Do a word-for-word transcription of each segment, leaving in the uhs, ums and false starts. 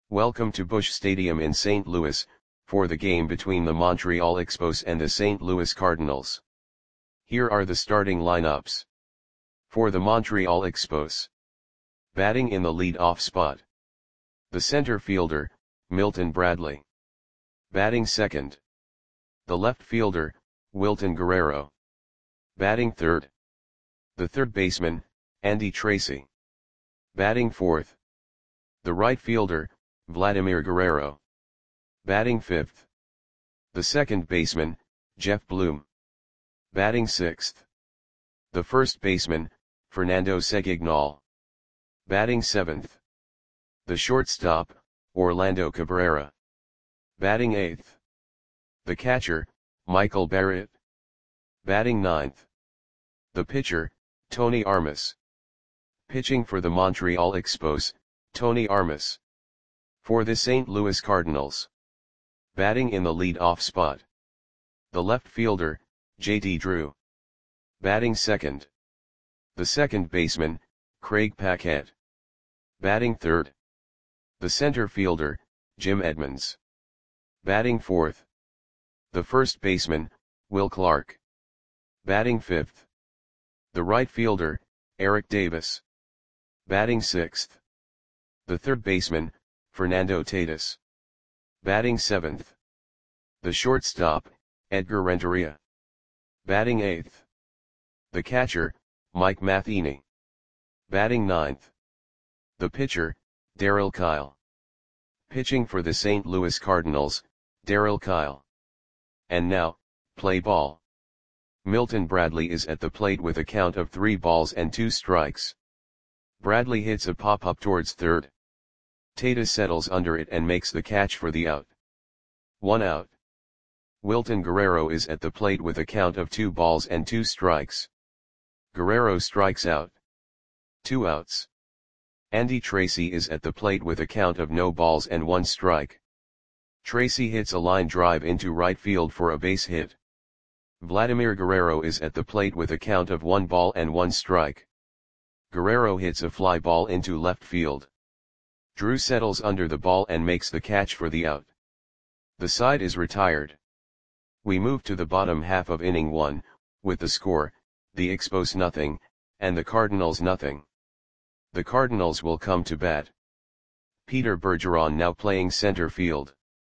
Welcome to Busch Stadium in Saint Louis, for the game between the Montreal Expos and the Saint Louis Cardinals. Here are the starting lineups. For the Montreal Expos. Batting in the lead-off spot. The center fielder, Milton Bradley. Batting second. The left fielder, Wilton Guerrero. Batting third. The third baseman, Andy Tracy. Batting fourth. The right fielder, Vladimir Guerrero. Batting fifth. The second baseman, Jeff Bloom. Batting sixth. The first baseman, Fernando Segignal. Batting seventh. The shortstop, Orlando Cabrera. Batting eighth. The catcher, Michael Barrett. Batting ninth. The pitcher, Tony Armas. Pitching for the Montreal Expos, Tony Armas. For the Saint Louis Cardinals. Batting in the lead-off spot. The left fielder, J D Drew. Batting second. The second baseman, Craig Paquette. Batting third. The center fielder, Jim Edmonds. Batting fourth. The first baseman, Will Clark. Batting fifth. The right fielder, Eric Davis. Batting sixth. The third baseman, Fernando Tatis. Batting seventh. The shortstop, Edgar Renteria. Batting eighth. The catcher, Mike Matheny. Batting ninth. The pitcher, Darryl Kile. Pitching for the Saint Louis Cardinals, Darryl Kile. And now, play ball. Milton Bradley is at the plate with a count of three balls and two strikes. Bradley hits a pop-up towards third. Tatis settles under it and makes the catch for the out. One out. Wilton Guerrero is at the plate with a count of two balls and two strikes. Guerrero strikes out. Two outs. Andy Tracy is at the plate with a count of no balls and one strike. Tracy hits a line drive into right field for a base hit. Vladimir Guerrero is at the plate with a count of one ball and one strike. Guerrero hits a fly ball into left field. Drew settles under the ball and makes the catch for the out. The side is retired. We move to the bottom half of inning one, with the score, the Expos nothing, and the Cardinals nothing. The Cardinals will come to bat. Peter Bergeron now playing center field.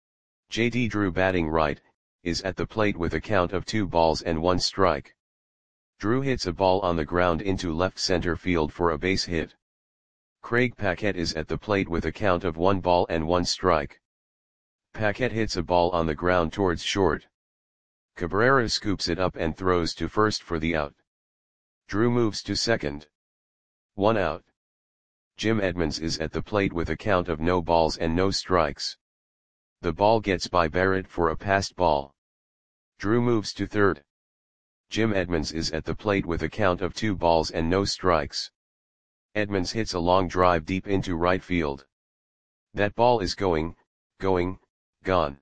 J D Drew batting right, is at the plate with a count of two balls and one strike. Drew hits a ball on the ground into left center field for a base hit. Craig Paquette is at the plate with a count of one ball and one strike. Paquette hits a ball on the ground towards short. Cabrera scoops it up and throws to first for the out. Drew moves to second. One out. Jim Edmonds is at the plate with a count of no balls and no strikes. The ball gets by Barrett for a passed ball. Drew moves to third. Jim Edmonds is at the plate with a count of two balls and no strikes. Edmonds hits a long drive deep into right field. That ball is going, going, gone.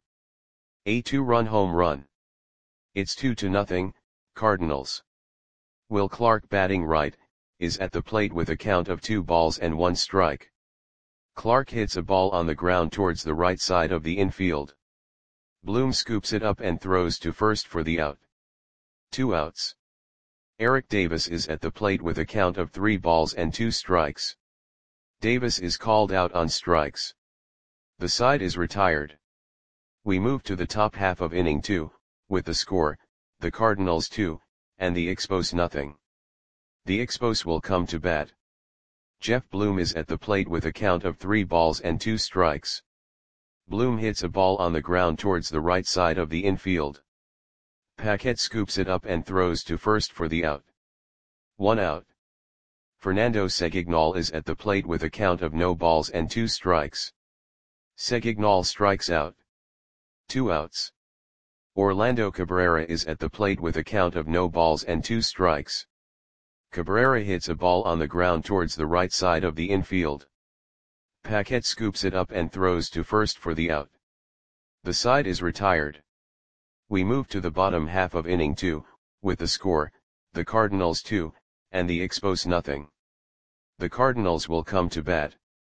A two-run home run. It's two to nothing, Cardinals. Will Clark batting right, is at the plate with a count of two balls and one strike. Clark hits a ball on the ground towards the right side of the infield. Bloom scoops it up and throws to first for the out. Two outs. Eric Davis is at the plate with a count of three balls and two strikes. Davis is called out on strikes. The side is retired. We move to the top half of inning two, with the score, the Cardinals two, and the Expos nothing. The Expos will come to bat. Jeff Bloom is at the plate with a count of three balls and two strikes. Bloom hits a ball on the ground towards the right side of the infield. Paquette scoops it up and throws to first for the out. One out. Fernando Segignal is at the plate with a count of no balls and two strikes. Segignal strikes out. Two outs. Orlando Cabrera is at the plate with a count of no balls and two strikes. Cabrera hits a ball on the ground towards the right side of the infield. Paquette scoops it up and throws to first for the out. The side is retired. We move to the bottom half of inning two, with the score, the Cardinals two, and the Expos nothing. The Cardinals will come to bat.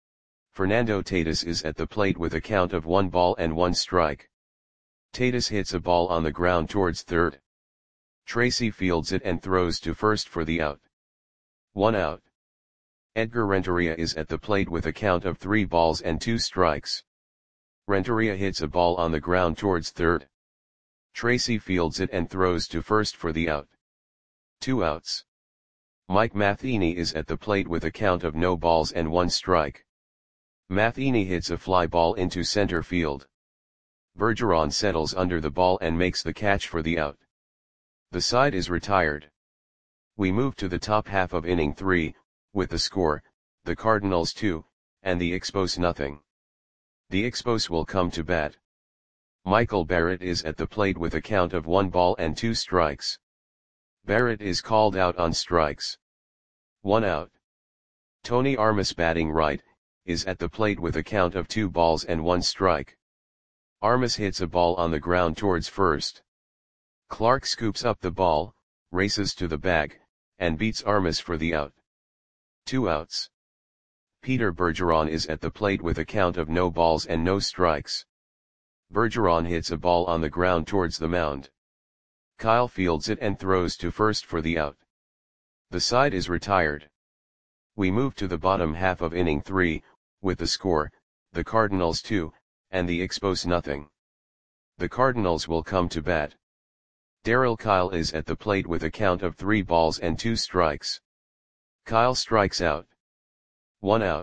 Fernando Tatis is at the plate with a count of one ball and one strike. Tatis hits a ball on the ground towards third. Tracy fields it and throws to first for the out. One out. Edgar Renteria is at the plate with a count of three balls and two strikes. Renteria hits a ball on the ground towards third. Tracy fields it and throws to first for the out. Two outs. Mike Matheny is at the plate with a count of no balls and one strike. Matheny hits a fly ball into center field. Bergeron settles under the ball and makes the catch for the out. The side is retired. We move to the top half of inning three, with the score, the Cardinals two, and the Expos nothing. The Expos will come to bat. Michael Barrett is at the plate with a count of one ball and two strikes. Barrett is called out on strikes. One out. Tony Armas, batting right, is at the plate with a count of two balls and one strike. Armas hits a ball on the ground towards first. Clark scoops up the ball, races to the bag, and beats Armas for the out. Two outs. Peter Bergeron is at the plate with a count of no balls and no strikes. Bergeron hits a ball on the ground towards the mound. Kyle fields it and throws to first for the out. The side is retired. We move to the bottom half of inning three, with the score, the Cardinals two, and the Expos nothing. The Cardinals will come to bat. Darryl Kyle is at the plate with a count of three balls and two strikes. Kyle strikes out. One out.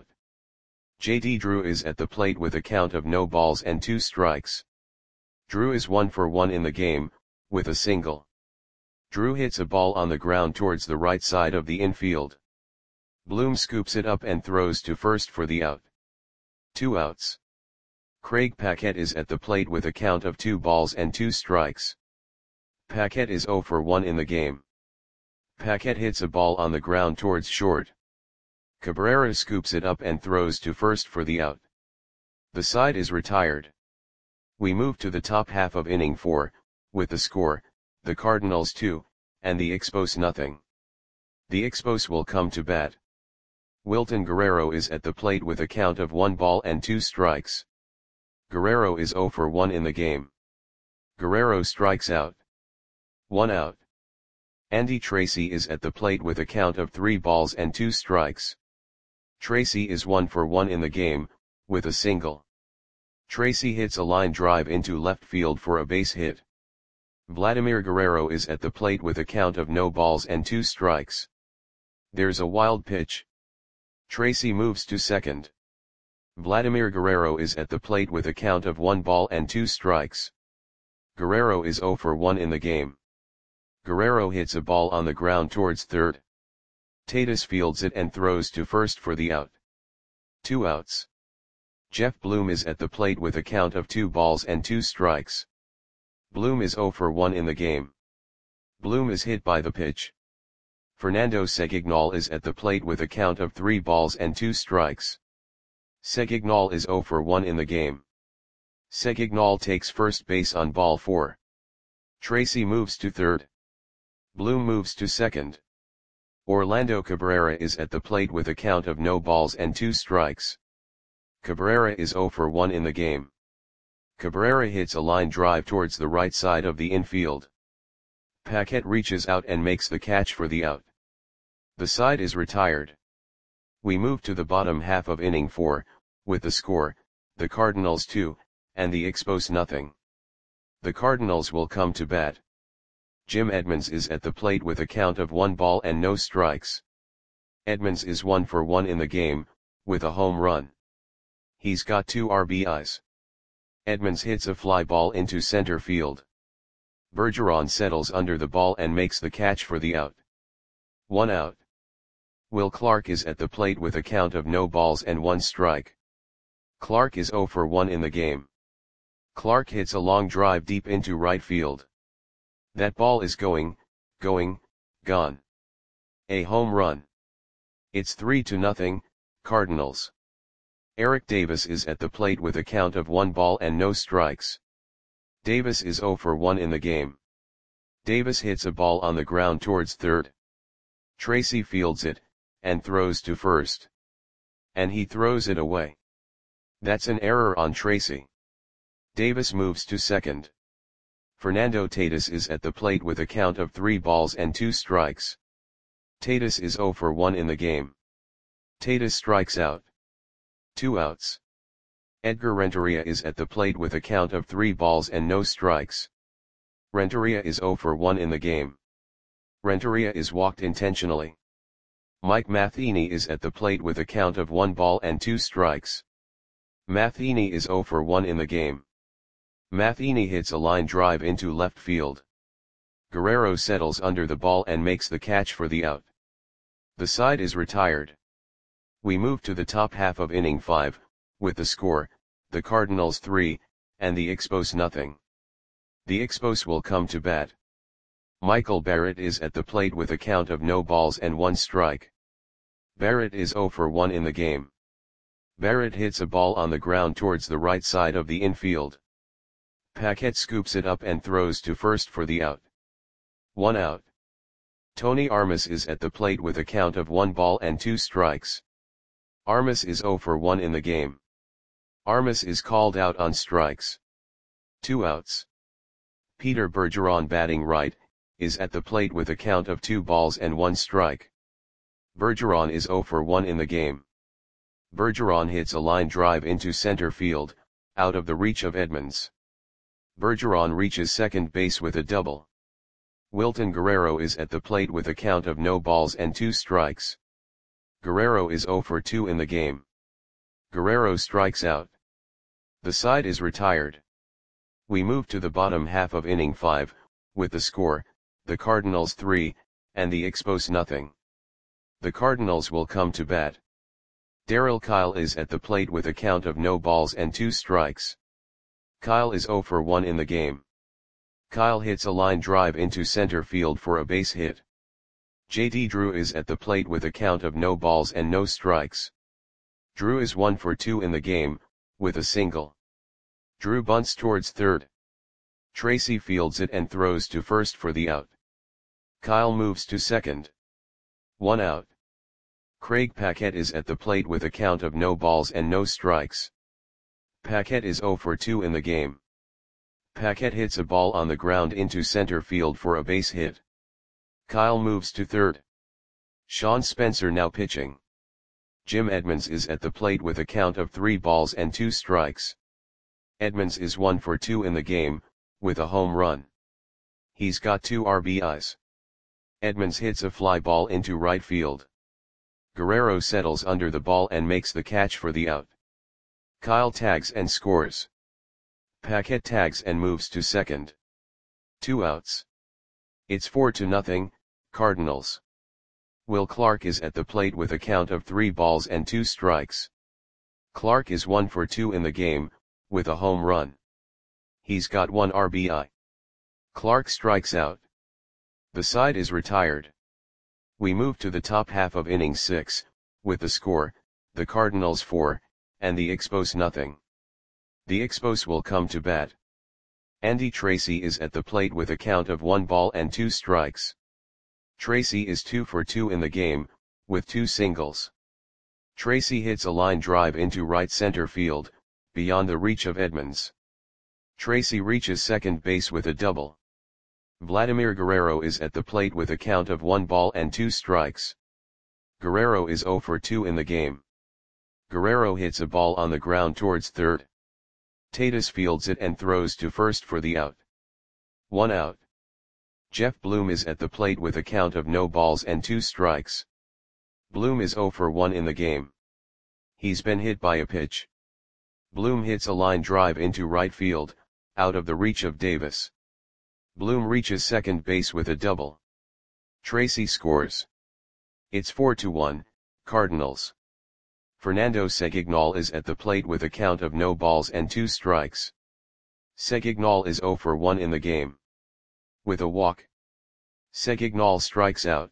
J D Drew is at the plate with a count of no balls and two strikes. Drew is one for one in the game, with a single. Drew hits a ball on the ground towards the right side of the infield. Bloom scoops it up and throws to first for the out. Two outs. Craig Paquette is at the plate with a count of two balls and two strikes. Paquette is zero for one in the game. Paquette hits a ball on the ground towards short. Cabrera scoops it up and throws to first for the out. The side is retired. We move to the top half of inning four, with the score, the Cardinals two, and the Expos nothing. The Expos will come to bat. Wilton Guerrero is at the plate with a count of one ball and two strikes. Guerrero is zero for one in the game. Guerrero strikes out. One out. Andy Tracy is at the plate with a count of three balls and two strikes. Tracy is one for one in the game, with a single. Tracy hits a line drive into left field for a base hit. Vladimir Guerrero is at the plate with a count of no balls and two strikes. There's a wild pitch. Tracy moves to second. Vladimir Guerrero is at the plate with a count of one ball and two strikes. Guerrero is zero for one in the game. Guerrero hits a ball on the ground towards third. Tatis fields it and throws to first for the out. Two outs. Jeff Bloom is at the plate with a count of two balls and two strikes. Bloom is zero for one in the game. Bloom is hit by the pitch. Fernando Segignal is at the plate with a count of three balls and two strikes. Segignal is zero for one in the game. Segignal takes first base on ball four. Tracy moves to third. Bloom moves to second. Orlando Cabrera is at the plate with a count of no balls and two strikes. Cabrera is zero for one in the game. Cabrera hits a line drive towards the right side of the infield. Paquette reaches out and makes the catch for the out. The side is retired. We move to the bottom half of inning four, with the score, the Cardinals two, and the Expos nothing. The Cardinals will come to bat. Jim Edmonds is at the plate with a count of one ball and no strikes. Edmonds is one for one in the game, with a home run. He's got two R B Is. Edmonds hits a fly ball into center field. Bergeron settles under the ball and makes the catch for the out. One out. Will Clark is at the plate with a count of no balls and one strike. Clark is zero for one in the game. Clark hits a long drive deep into right field. That ball is going, going, gone. A home run. It's three to nothing, Cardinals. Eric Davis is at the plate with a count of one ball and no strikes. Davis is zero for one in the game. Davis hits a ball on the ground towards third. Tracy fields it, and throws to first. And he throws it away. That's an error on Tracy. Davis moves to second. Fernando Tatis is at the plate with a count of three balls and two strikes. Tatis is zero for one in the game. Tatis strikes out. Two outs. Edgar Renteria is at the plate with a count of three balls and no strikes. Renteria is zero for one in the game. Renteria is walked intentionally. Mike Matheny is at the plate with a count of one ball and two strikes. Matheny is zero for one in the game. Matheny hits a line drive into left field. Guerrero settles under the ball and makes the catch for the out. The side is retired. We move to the top half of inning five, with the score, the Cardinals three, and the Expos nothing. The Expos will come to bat. Michael Barrett is at the plate with a count of no balls and one strike. Barrett is zero for one in the game. Barrett hits a ball on the ground towards the right side of the infield. Paquette scoops it up and throws to first for the out. One out. Tony Armas is at the plate with a count of one ball and two strikes. Armas is zero for one in the game. Armas is called out on strikes. Two outs. Peter Bergeron, batting right, is at the plate with a count of two balls and one strike. Bergeron is zero for one in the game. Bergeron hits a line drive into center field, out of the reach of Edmonds. Bergeron reaches second base with a double. Wilton Guerrero is at the plate with a count of no balls and two strikes. Guerrero is zero for two in the game. Guerrero strikes out. The side is retired. We move to the bottom half of inning five, with the score, the Cardinals three, and the Expos nothing. The Cardinals will come to bat. Darryl Kile is at the plate with a count of no balls and two strikes. Kile is zero for one in the game. Kile hits a line drive into center field for a base hit. J D Drew is at the plate with a count of no balls and no strikes. Drew is one for two in the game, with a single. Drew bunts towards third. Tracy fields it and throws to first for the out. Kile moves to second. One out. Craig Paquette is at the plate with a count of no balls and no strikes. Paquette is zero for two in the game. Paquette hits a ball on the ground into center field for a base hit. Kile moves to third. Sean Spencer now pitching. Jim Edmonds is at the plate with a count of three balls and two strikes. Edmonds is one for two in the game, with a home run. He's got two R B Is. Edmonds hits a fly ball into right field. Guerrero settles under the ball and makes the catch for the out. Kile tags and scores. Paquette tags and moves to second. Two outs. It's four to nothing, Cardinals. Will Clark is at the plate with a count of three balls and two strikes. Clark is one for two in the game, with a home run. He's got one R B I. Clark strikes out. The side is retired. We move to the top half of inning six, with the score, the Cardinals four, and the Expos nothing. The Expos will come to bat. Andy Tracy is at the plate with a count of one ball and two strikes. Tracy is two for two in the game, with two singles. Tracy hits a line drive into right center field, beyond the reach of Edmonds. Tracy reaches second base with a double. Vladimir Guerrero is at the plate with a count of one ball and two strikes. Guerrero is zero for two in the game. Guerrero hits a ball on the ground towards third. Tatis fields it and throws to first for the out. One out. Jeff Bloom is at the plate with a count of no balls and two strikes. Bloom is zero for one in the game. He's been hit by a pitch. Bloom hits a line drive into right field, out of the reach of Davis. Bloom reaches second base with a double. Tracy scores. It's four to one, Cardinals. Fernando Segignal is at the plate with a count of no balls and two strikes. Segignal is zero for one in the game. With a walk. Segignal strikes out.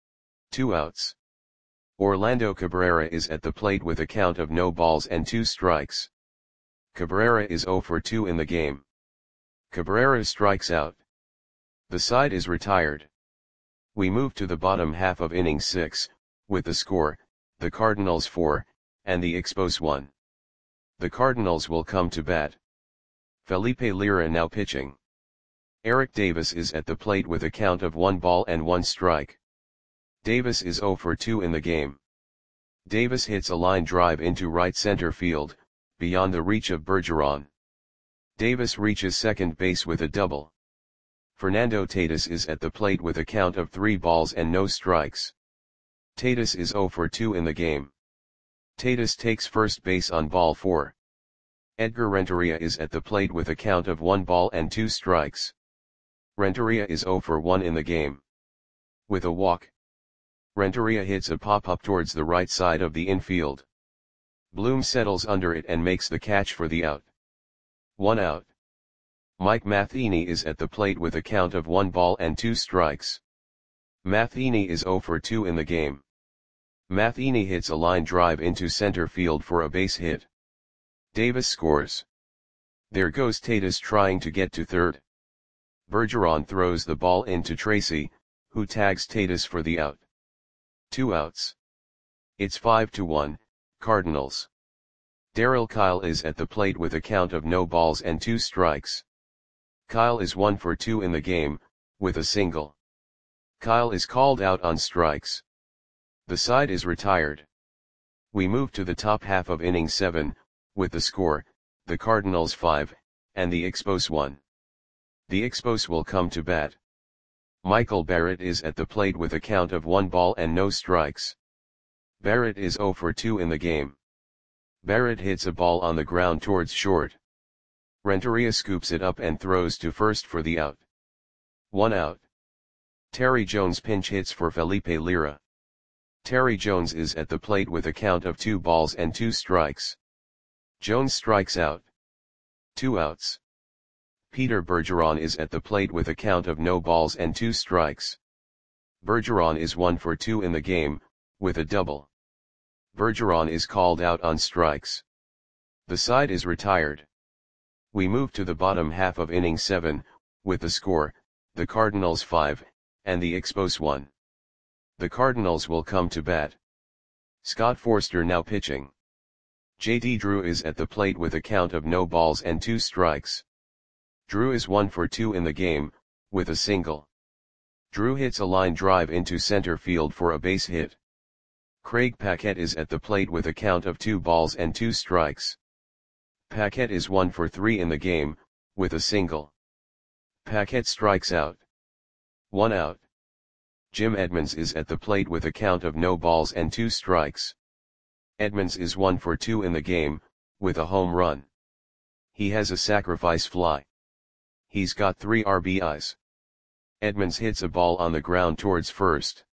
Two outs. Orlando Cabrera is at the plate with a count of no balls and two strikes. Cabrera is zero for two in the game. Cabrera strikes out. The side is retired. We move to the bottom half of inning six, with the score, the Cardinals four, and the Expos one. The Cardinals will come to bat. Felipe Lira now pitching. Eric Davis is at the plate with a count of one ball and one strike. Davis is zero for two in the game. Davis hits a line drive into right center field, beyond the reach of Bergeron. Davis reaches second base with a double. Fernando Tatis is at the plate with a count of three balls and no strikes. Tatis is zero for two in the game. Tatis takes first base on ball four. Edgar Renteria is at the plate with a count of one ball and two strikes. Renteria is zero for one in the game. With a walk, Renteria hits a pop-up towards the right side of the infield. Bloom settles under it and makes the catch for the out. One out. Mike Matheny is at the plate with a count of one ball and two strikes. Matheny is zero for two in the game. Matheny hits a line drive into center field for a base hit. Davis scores. There goes Tatis trying to get to third. Bergeron throws the ball into Tracy, who tags Tatis for the out. Two outs. It's five to one, Cardinals. Darryl Kile is at the plate with a count of no balls and two strikes. Kyle is one for two in the game, with a single. Kyle is called out on strikes. The side is retired. We move to the top half of inning seven, with the score, the Cardinals five, and the Expos one. The Expos will come to bat. Michael Barrett is at the plate with a count of one ball and no strikes. Barrett is zero for two in the game. Barrett hits a ball on the ground towards short. Renteria scoops it up and throws to first for the out. One out. Terry Jones pinch hits for Felipe Lira. Terry Jones is at the plate with a count of two balls and two strikes. Jones strikes out. Two outs. Peter Bergeron is at the plate with a count of no balls and two strikes. Bergeron is one for two in the game, with a double. Bergeron is called out on strikes. The side is retired. We move to the bottom half of inning seven, with the score, the Cardinals five, and the Expos one. The Cardinals will come to bat. Scott Forster now pitching. J D Drew is at the plate with a count of no balls and two strikes. Drew is one for two in the game, with a single. Drew hits a line drive into center field for a base hit. Craig Paquette is at the plate with a count of two balls and two strikes. Paquette is one for three in the game, with a single. Paquette strikes out. One out. Jim Edmonds is at the plate with a count of no balls and two strikes. Edmonds is one for two in the game, with a home run. He has a sacrifice fly. He's got three R B Is. Edmonds hits a ball on the ground towards first.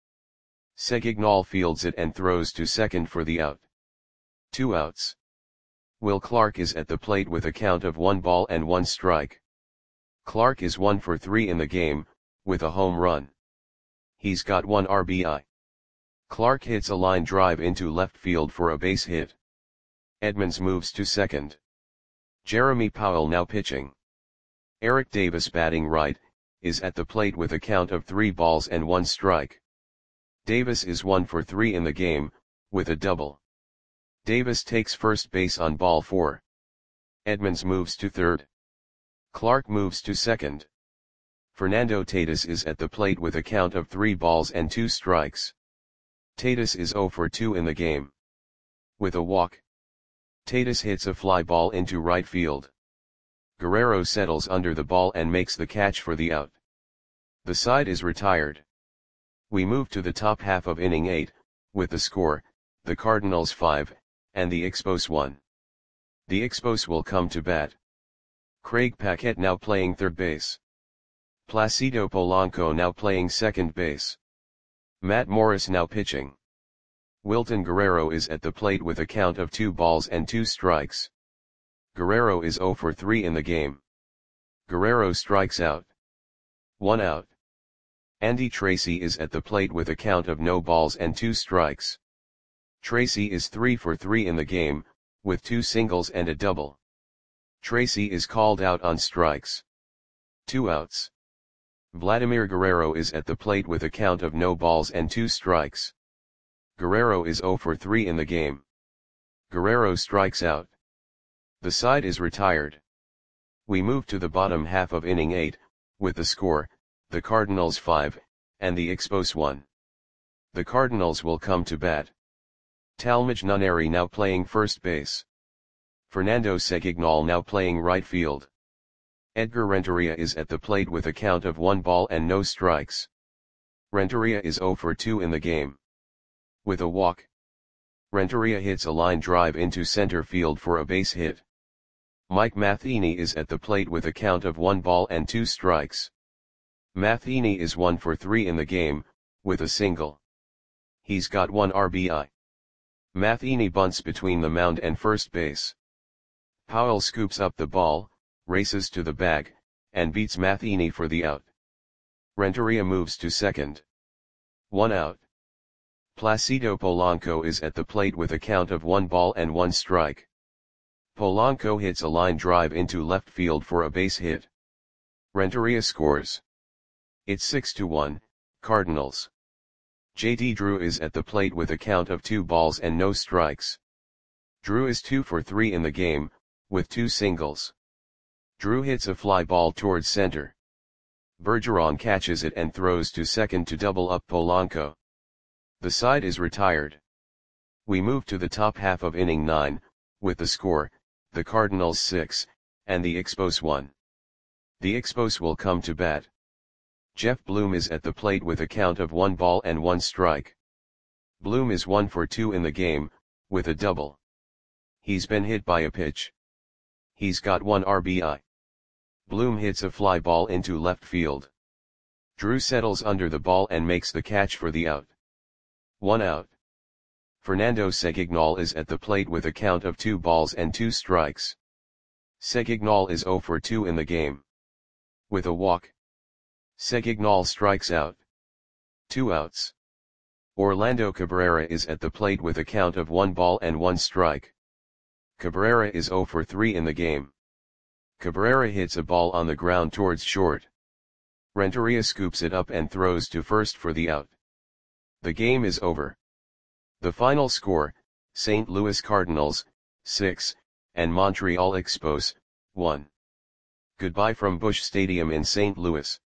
Segignal fields it and throws to second for the out. Two outs. Will Clark is at the plate with a count of one ball and one strike. Clark is one for three in the game, with a home run. He's got one R B I. Clark hits a line drive into left field for a base hit. Edmonds moves to second. Jeremy Powell now pitching. Eric Davis batting right, is at the plate with a count of three balls and one strike. Davis is one for three in the game, with a double. Davis takes first base on ball four. Edmonds moves to third. Clark moves to second. Fernando Tatis is at the plate with a count of three balls and two strikes. Tatis is zero for two in the game. With a walk, Tatis hits a fly ball into right field. Guerrero settles under the ball and makes the catch for the out. The side is retired. We move to the top half of inning eight, with the score, the Cardinals five, and the Expos one. The Expos will come to bat. Craig Paquette now playing third base. Placido Polanco now playing second base. Matt Morris now pitching. Wilton Guerrero is at the plate with a count of two balls and two strikes. Guerrero is zero for three in the game. Guerrero strikes out. One out. Andy Tracy is at the plate with a count of no balls and two strikes. Tracy is three for three in the game, with two singles and a double. Tracy is called out on strikes. Two outs. Vladimir Guerrero is at the plate with a count of no balls and two strikes. Guerrero is zero for three in the game. Guerrero strikes out. The side is retired. We move to the bottom half of inning eight, with the score, the Cardinals five, and the Expos one. The Cardinals will come to bat. Talmadge Nunnery now playing first base. Fernando Segignal now playing right field. Edgar Renteria is at the plate with a count of one ball and no strikes. Renteria is zero for two in the game. With a walk, Renteria hits a line drive into center field for a base hit. Mike Matheny is at the plate with a count of one ball and two strikes. Matheny is one for three in the game, with a single. He's got one R B I. Matheny bunts between the mound and first base. Powell scoops up the ball, races to the bag, and beats Matheny for the out. Renteria moves to second. One out. Placido Polanco is at the plate with a count of one ball and one strike. Polanco hits a line drive into left field for a base hit. Renteria scores. It's six to one, Cardinals. J D Drew is at the plate with a count of two balls and no strikes. Drew is two for three in the game, with two singles. Drew hits a fly ball towards center. Bergeron catches it and throws to second to double up Polanco. The side is retired. We move to the top half of inning nine, with the score, the Cardinals six, and the Expos one. The Expos will come to bat. Jeff Bloom is at the plate with a count of one ball and one strike. Bloom is one for two in the game, with a double. He's been hit by a pitch. He's got one R B I. Bloom hits a fly ball into left field. Drew settles under the ball and makes the catch for the out. One out. Fernando Segignal is at the plate with a count of two balls and two strikes. Segignal is zero for two in the game. With a walk, Segignal strikes out. Two outs. Orlando Cabrera is at the plate with a count of one ball and one strike. Cabrera is zero for three in the game. Cabrera hits a ball on the ground towards short. Renteria scoops it up and throws to first for the out. The game is over. The final score, Saint Louis Cardinals, six, and Montreal Expos, one. Goodbye from Busch Stadium in Saint Louis.